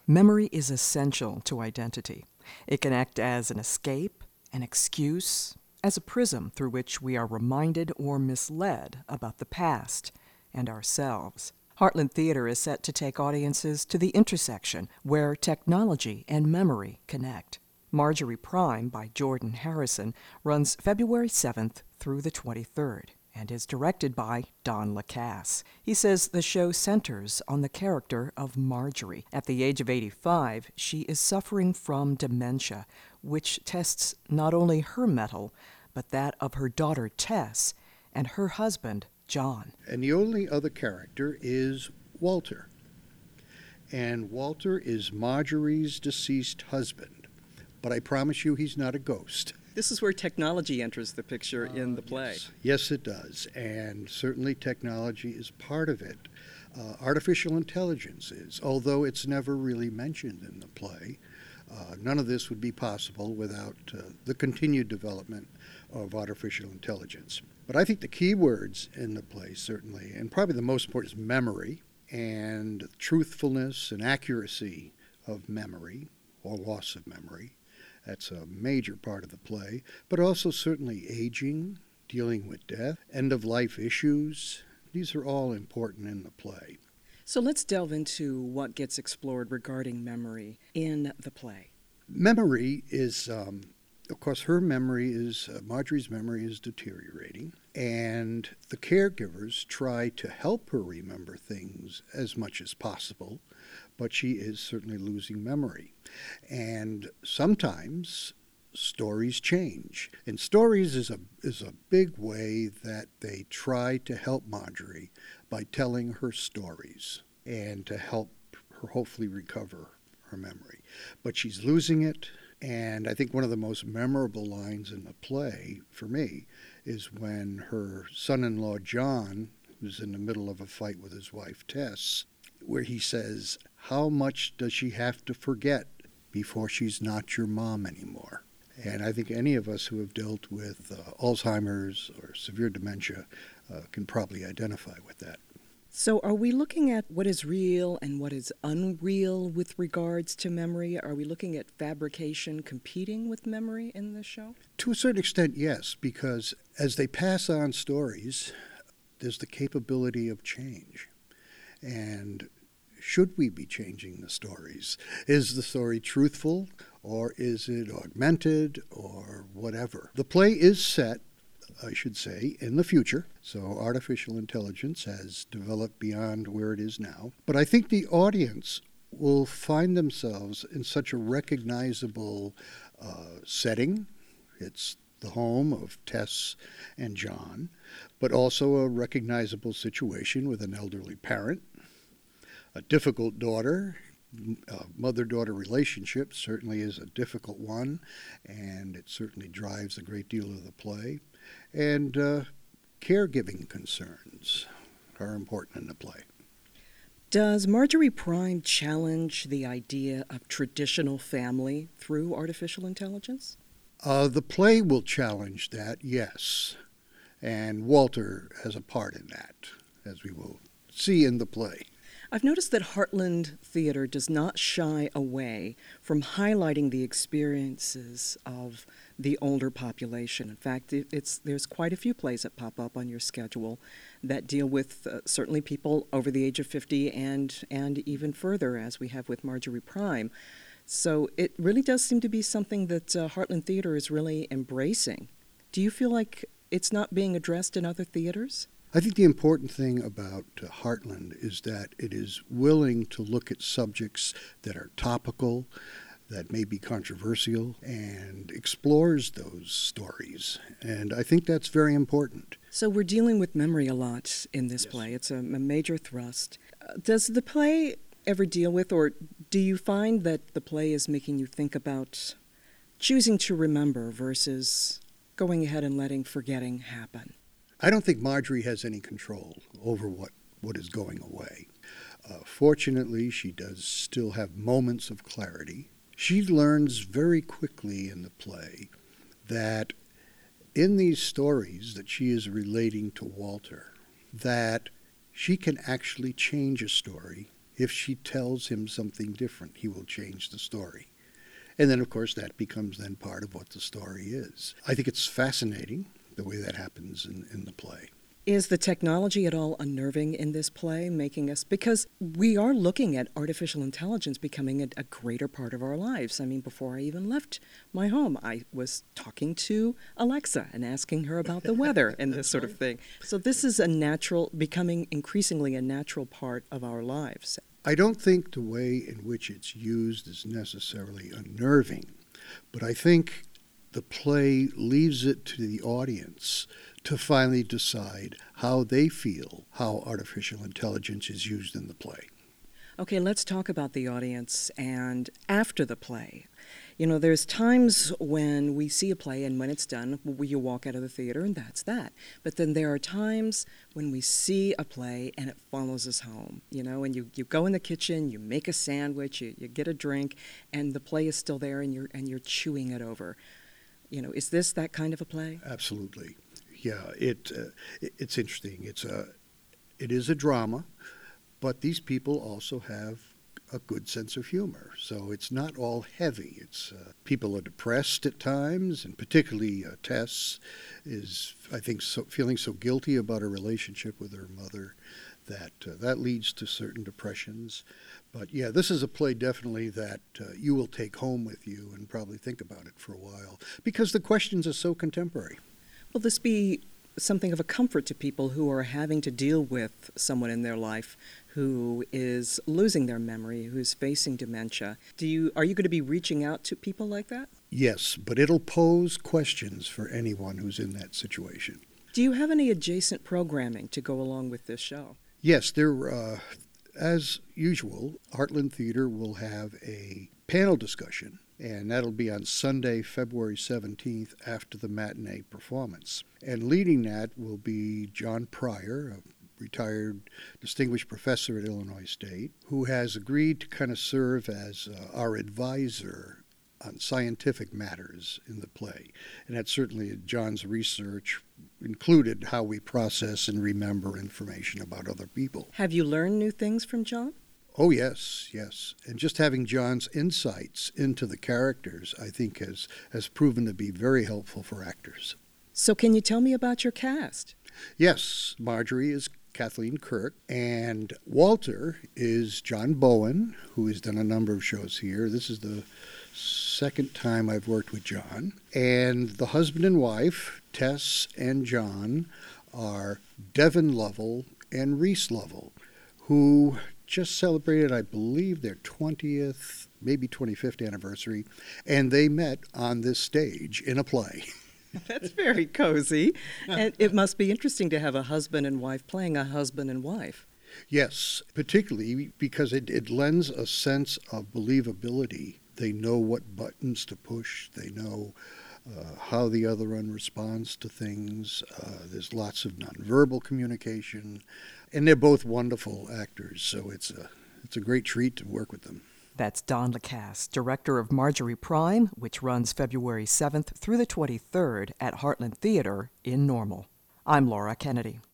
Memory is essential to identity. It can act as an escape, an excuse, as a prism through which we are reminded or misled about the past and ourselves. Heartland Theater is set to take audiences to the intersection where technology and memory connect. Marjorie Prime by Jordan Harrison runs February 7th through the 23rd and is directed by Don Lacasse. He says the show centers on the character of Marjorie. At the age of 85, she is suffering from dementia, which tests not only her mettle, but that of her daughter Tess and her husband John. And the only other character is Walter. And Walter is Marjorie's deceased husband. But I promise you he's not a ghost. This is where technology enters the picture in the play. Yes, it does. And certainly technology is part of it. Artificial intelligence is, although it's never really mentioned in the play. None of this would be possible without the continued development of artificial intelligence. But I think the key words in the play, certainly, and probably the most important, is memory and truthfulness and accuracy of memory, or loss of memory. That's a major part of the play, but also certainly aging, dealing with death, end-of-life issues. These are all important in the play. So let's delve into what gets explored regarding memory in the play. Memory is, of course, Marjorie's memory is deteriorating, and the caregivers try to help her remember things as much as possible, but she is certainly losing memory. And sometimes stories change. And stories is a big way that they try to help Marjorie by telling her stories and to help her hopefully recover her memory. But she's losing it, and I think one of the most memorable lines in the play, for me, is when her son-in-law John, who's in the middle of a fight with his wife Tess, where he says, "How much does she have to forget before she's not your mom anymore?" And I think any of us who have dealt with Alzheimer's or severe dementia can probably identify with that. So are we looking at what is real and what is unreal with regards to memory? Are we looking at fabrication competing with memory in this show? To a certain extent, yes, because as they pass on stories, there's the capability of change. And should we be changing the stories? Is the story truthful, or is it augmented, or whatever? The play is set, I should say, in the future. So artificial intelligence has developed beyond where it is now. But I think the audience will find themselves in such a recognizable setting. It's the home of Tess and John, but also a recognizable situation with an elderly parent, a difficult daughter. Mother-daughter relationship certainly is a difficult one, and it certainly drives a great deal of the play. And caregiving concerns are important in the play. Does Marjorie Prime challenge the idea of traditional family through artificial intelligence? The play will challenge that, yes. And Walter has a part in that, as we will see in the play. I've noticed that Heartland Theater does not shy away from highlighting the experiences of the older population. In fact, there's quite a few plays that pop up on your schedule that deal with certainly people over the age of 50 and even further, as we have with Marjorie Prime. So it really does seem to be something that Heartland Theater is really embracing. Do you feel like it's not being addressed in other theaters? I think the important thing about Heartland is that it is willing to look at subjects that are topical, that may be controversial, and explores those stories. And I think that's very important. So we're dealing with memory a lot in this play. It's a major thrust. Does the play ever deal with, or do you find that the play is making you think about choosing to remember versus going ahead and letting forgetting happen? I don't think Marjorie has any control over what is going away. Fortunately, she does still have moments of clarity. She learns very quickly in the play that in these stories that she is relating to Walter, that she can actually change a story If she tells him something different, he will change the story. And then, of course, that becomes then part of what the story is. I think it's fascinating the way that happens in the play. Is the technology at all unnerving in this play, making us, because we are looking at artificial intelligence becoming a greater part of our lives. I mean, before I even left my home, I was talking to Alexa and asking her about the weather and this sort of thing. So this is becoming increasingly a natural part of our lives. I don't think the way in which it's used is necessarily unnerving, but I think the play leaves it to the audience to finally decide how they feel how artificial intelligence is used in the play. Okay, let's talk about the audience and after the play. You know, there's times when we see a play and when it's done, you walk out of the theater and that's that. But then there are times when we see a play and it follows us home, you know, and you go in the kitchen, you make a sandwich, you get a drink, and the play is still there and you're chewing it over. You know, is this that kind of a play? Absolutely. Yeah, it's interesting. It is a drama, but these people also have a good sense of humor. So it's not all heavy. It's people are depressed at times, and particularly Tess is, I think, feeling so guilty about her relationship with her mother that leads to certain depressions. But yeah, this is a play definitely that you will take home with you and probably think about it for a while because the questions are so contemporary. Will this be something of a comfort to people who are having to deal with someone in their life who is losing their memory, who's facing dementia? Are you going to be reaching out to people like that? Yes, but it'll pose questions for anyone who's in that situation. Do you have any adjacent programming to go along with this show? Yes, as usual, Heartland Theater will have a panel discussion, and that'll be on Sunday, February 17th, after the matinee performance. And leading that will be John Pryor, a retired distinguished professor at Illinois State, who has agreed to kind of serve as our advisor on scientific matters in the play. And that's certainly John's research included how we process and remember information about other people. Have you learned new things from John? Oh, yes. And just having John's insights into the characters, I think, has proven to be very helpful for actors. So can you tell me about your cast? Yes, Marjorie is Kathleen Kirk, and Walter is John Bowen, who has done a number of shows here. This is the second time I've worked with John. And the husband and wife, Tess and John, are Devin Lovell and Reese Lovell, who just celebrated, I believe, their 20th, maybe 25th anniversary, and they met on this stage in a play. That's very cozy. And it must be interesting to have a husband and wife playing a husband and wife. Yes, particularly because it lends a sense of believability. They know what buttons to push. They know how the other one responds to things. There's lots of nonverbal communication. And they're both wonderful actors, so it's a great treat to work with them. That's Don Lacasse, director of Marjorie Prime, which runs February 7th through the 23rd at Heartland Theater in Normal. I'm Laura Kennedy.